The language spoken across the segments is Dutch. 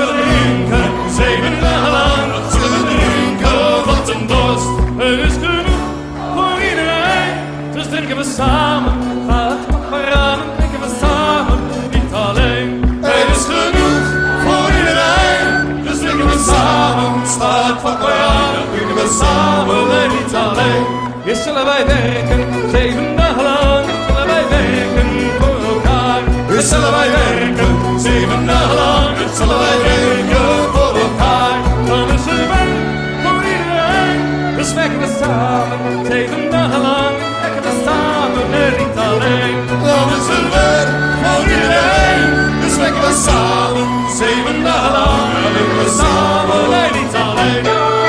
we drinken, 7 dagen lang. Wat zullen we drinken, wat een dorst. Er is genoeg voor iedereen, dus drinken we samen. Gaat maar aan en drinken we samen, niet alleen. Er is genoeg voor iedereen, dus drinken we samen. Staat van maar aan en drinken we samen en niet alleen. Eerst zullen wij werken, 7 dagen lang. Zullen wij werken voor elkaar. Eerst zullen wij werken, 7 dagen lang. Eerst zullen wij werken voor elkaar. Dan is er werk voor iedereen, dus werken we samen. 7 dagen lang werken we samen en niet alleen. Dan is er werk voor iedereen, dus werken we samen. 7 dagen lang werken we samen en niet alleen.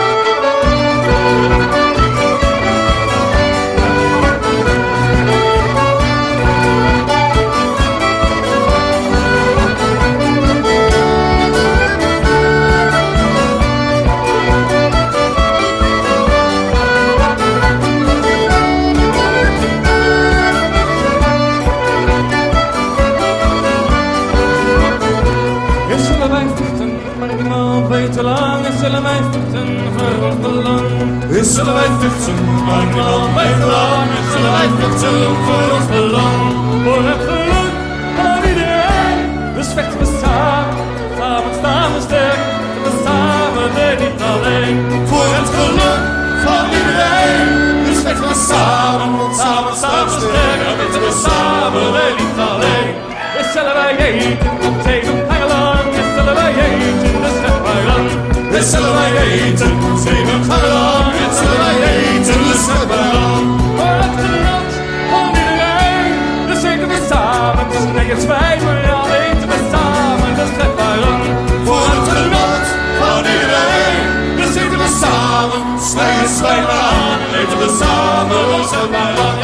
Te lang is zullen wij vechten voor ons belang. Is zullen wij vechten, maar niemand weet te lang. Is zullen wij vechten voor ons belang. Voor het geluk van iedereen, dus vechten we samen. Samen staan we sterk, we samen en niet alleen. Voor het geluk van iedereen, dus vechten we samen. Samen staan we sterk, vechten we samen en niet alleen. Is zullen wij eten, 7 dagen lang. Is zullen wij eten, dus vechten wij lang. Dit zullen wij eten, 7 dagen lang. Dit zullen wij eten, dus vechten wij lang. Voor het genot van iedereen, dus eten we samen. Dus nergens wij, maar al eten we samen, dus vechten wij lang. Voor het genot van iedereen, dus eten we samen. Nergens wij, maar aan, eten we samen, dus vechten wij lang.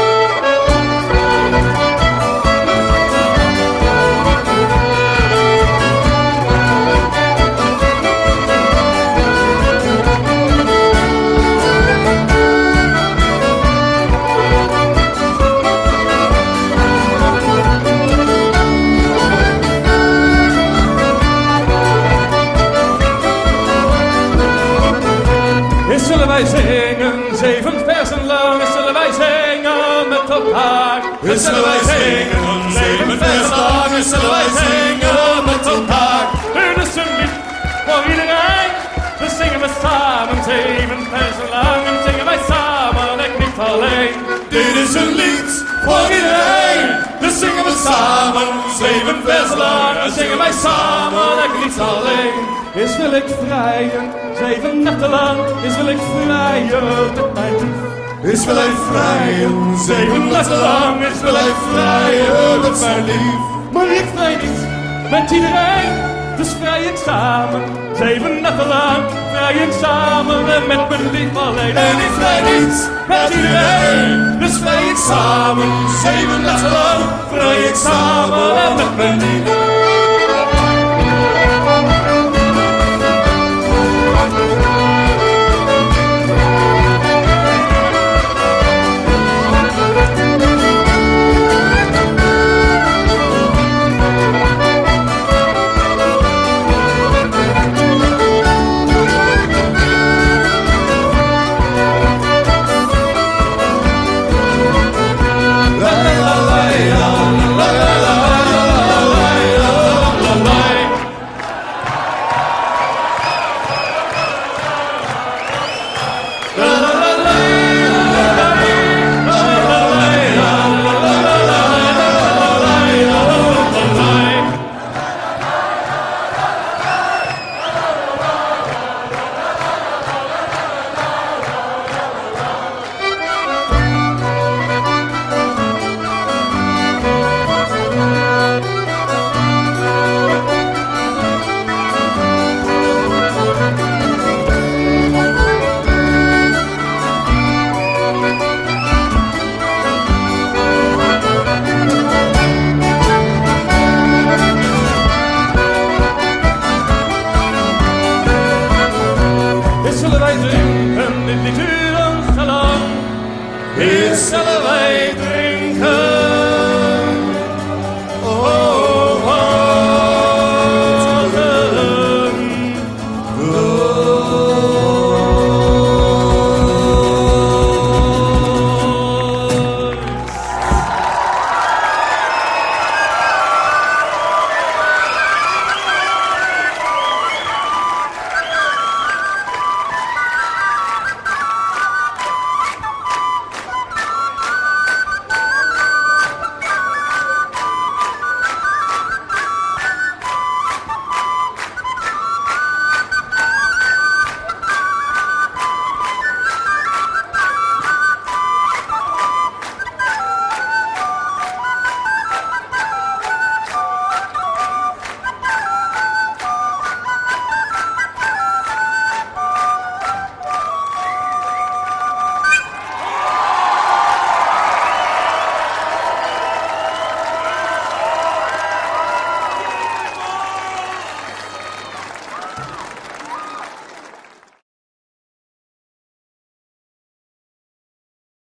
Zullen wij zingen, 7 versen lang, zullen wij zingen met elkaar. Zullen wij zingen, 7 versen lang, zullen wij zingen met elkaar. Dit is een lied voor iedereen, dus zingen we samen, 7 versen lang, en zingen wij samen en niet alleen. Dit is een lied voor iedereen, dus zingen we samen, 7 versen lang, en zingen wij samen en niet alleen. Is wil ik vrijen, 7 nachten lang, is wil ik vrijen met mijn lief. Is wil ik vrijen, 7 nachten lang, is wil ik vrijen met mijn lief. Maar ik vrij niet met iedereen, dus vrij ik samen. 7 nachten lang, vrij ik samen en met mijn lief alleen. En ik vrij niet met iedereen, dus vrij ik samen. 7 nachten lang, vrij ik samen en met mijn lief.